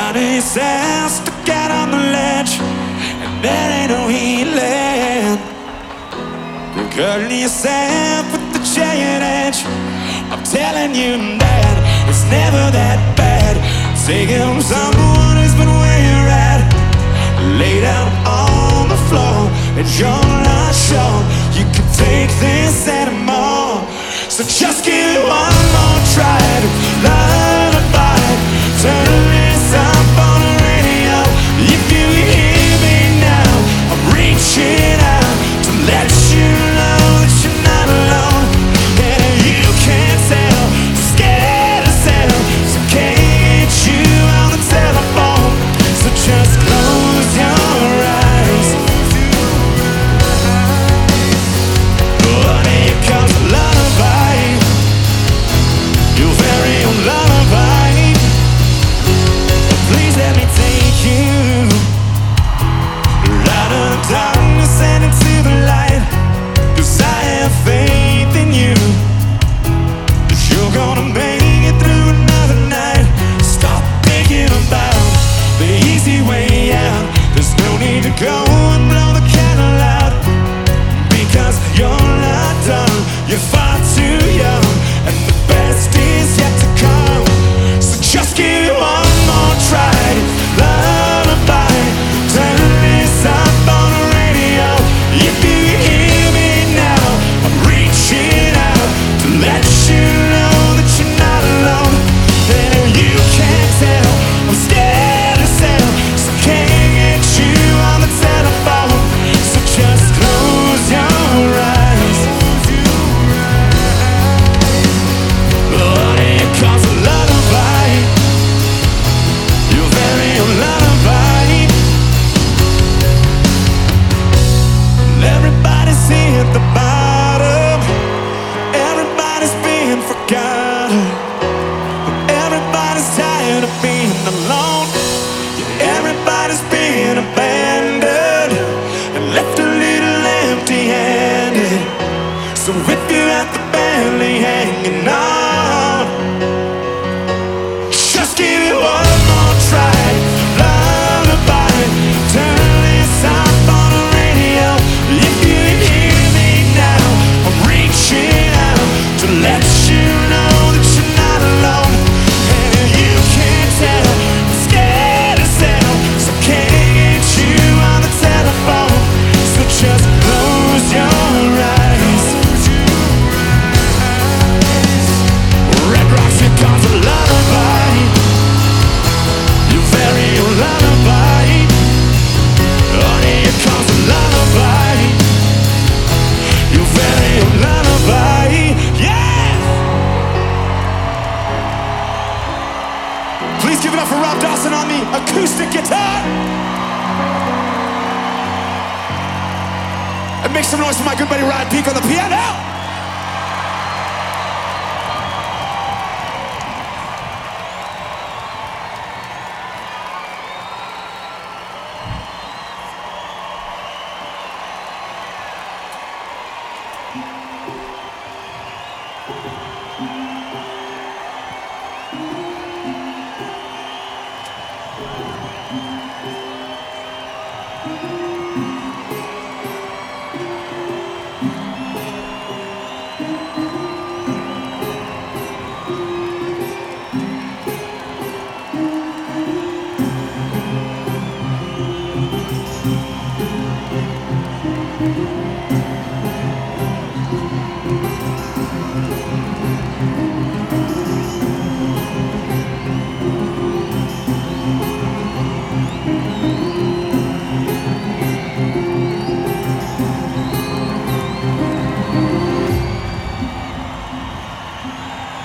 Johnny says to get on the ledge, and there ain't no healing. Curly yourself with the giant edge. I'm telling you that it's never that bad. Taking someone who's been where you're at, lay down on the floor, and you're not sure you can take this anymore. So just give it one more try to lullaby. Turn this up on the radio. If you hear me now, I'm reaching out to let you know that you're not alone. And you can't tell, I'm scared as hell, so can't get you on the telephone. So just close your eyes. Honey, here comes a lullaby, your very own lullaby. Please let me take you out of darkness and into the light. 'Cause I have faith in you, that you're gonna make it through another night. Stop thinking about the easy way out. There's no need to go and blow the candle out, because you're not done, you're far too young, and the best is yet to come. So just give it one more try, lullaby. Turn this up on the radio. If you hear me now, I'm reaching out to let you know that you're not alone. And you can't tell, I'm scared as hell, so can't get you on the telephone. So just close your eyes. Honey, here comes a lullaby, your very own lullaby. Everybody's here at the bottom, everybody's being forgotten, everybody's tired of being alone. Everybody's being abandoned and left a little empty-handed. So if you're at the barely hanging on, just give it one more try, lullaby. Turn this up on the radio. If you hear me now, I'm reaching out to let you know that you're not alone. And you can't tell, I'm scared as hell, so can't get you on the telephone. So just close your eyes. Red Rocks, here comes a lullaby, your very own lullaby. Honey, here comes a lullaby, your very own lullaby. Yeah! Please give it up for Rob Dawson on the acoustic guitar. And make some noise for my good buddy Ryan Peake on the piano.